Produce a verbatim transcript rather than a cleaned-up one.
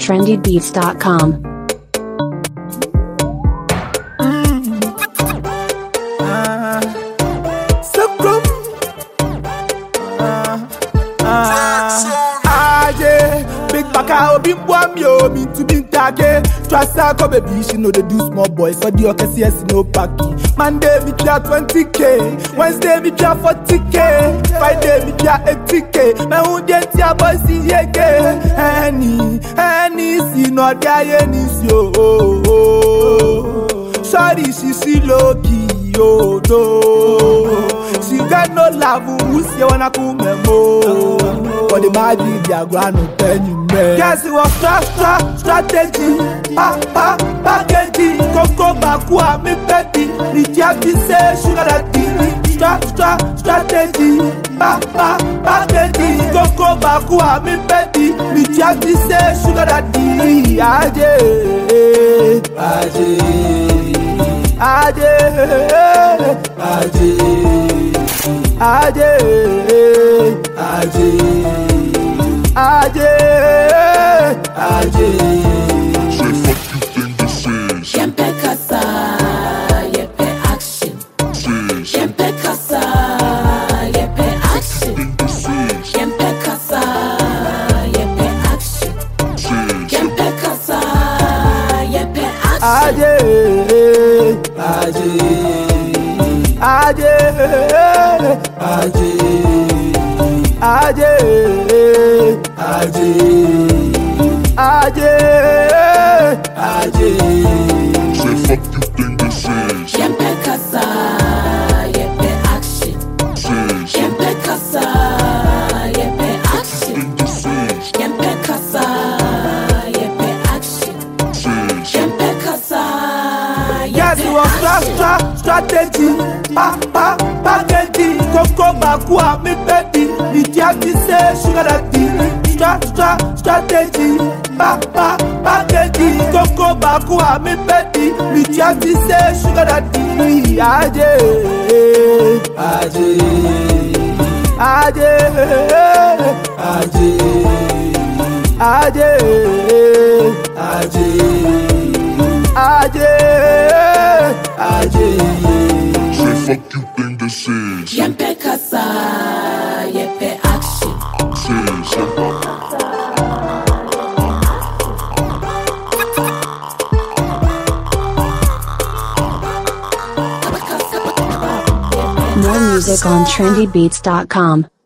trendy beats dot com. Big boy, yo, me to be tage. Trust her, go baby, she know they do small boy. For the okay, C S no packy. Monday, me try twenty k. Wednesday, me try forty k. Friday, me try eighty k. Me who get your boy, see ye ke. Any, any, see no die, any, see oh, oh, oh. Sorry, she see low key, oh, no. She got no love, who see wanna come mo. But the magic, they are going to tell you, man. Guess it was stra, stra, strategy. Pa, pa, packaging. Coco, bakua, me baby. Nijiaki say, sugar daddy. Stra, stra, strategy. Pa, pa, packaging. Coco, bakua, me baby. Nijiaki say, sugar daddy. Aje, aje, aje, aje. Aje, aje, aje, aje. Say fuck you think this is. Siempre casa, yepe action. Says. Siempre casa, yepe action. Think this is. Siempre casa, yepe action. Says. Siempre casa, yepe action. Aje, aje, aje, aje, aje, aje, aje, aje. Say fuck you think this is. Siempre casa, yepe action. Says. Siempre casa, yepe action. Think this is. Siempre casa, yepe action. Says. Siempre casa, Yes, yepe it was stra, stra, strategy. Pa, pa, packaging. Coco, bakua, me baby. Nijiaki say, sugar daddy. Stra, stra, strategy. Pa, pa, packaging. Coco, bakua, me baby. Nijiaki say, sugar daddy. Aje, aje, aje, aje, aje, aje, aje, aje. Say fuck you think this is. Siempre casa, yepe action. Says. More music on trendy beats dot com.